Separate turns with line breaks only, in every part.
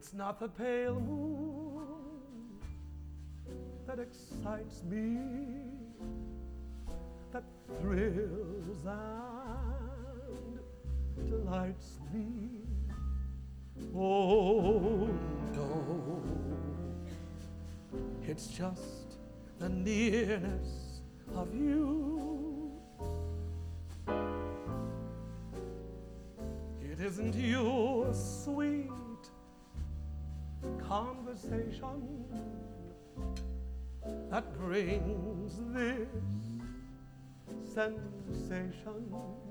It's not the pale moon that excites me, that thrills and delights me. Oh no, it's just the nearness of you. It isn't your sweet conversation that brings this sensation.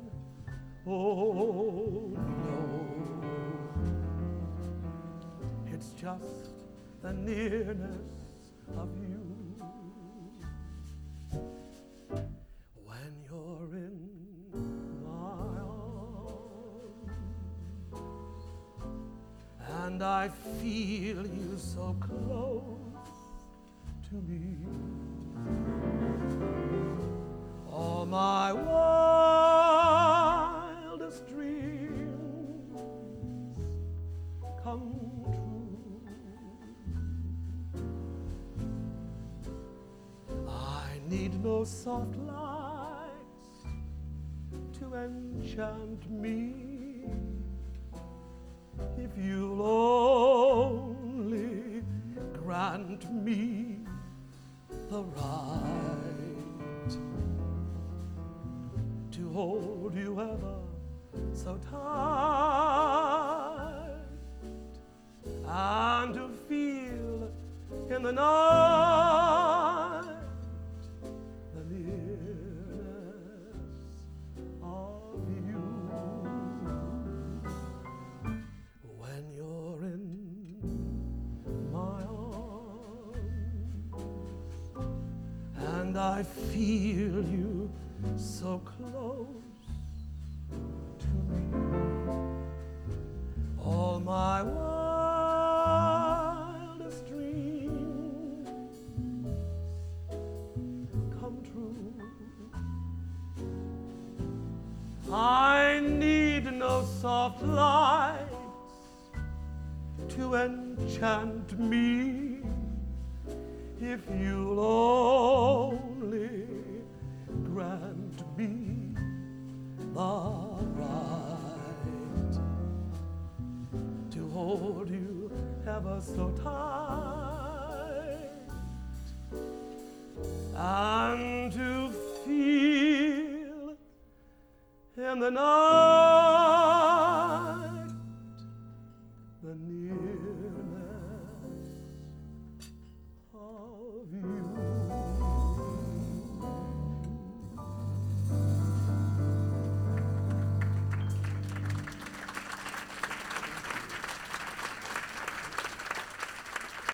Oh no, it's just the nearness of you. When you're in my arms and I feel you so close to me, all my wildest dreams come true. I need no soft lights to enchant me, if you'll only grant me the right to hold you ever so tight, and to feel in the night the nearness of you. When you're in my arms and I feel you so close to me, all my wildest dreams come true. I need no soft lights to enchant me, if you'll only grant me the right to hold you ever so tight, and to feel in the night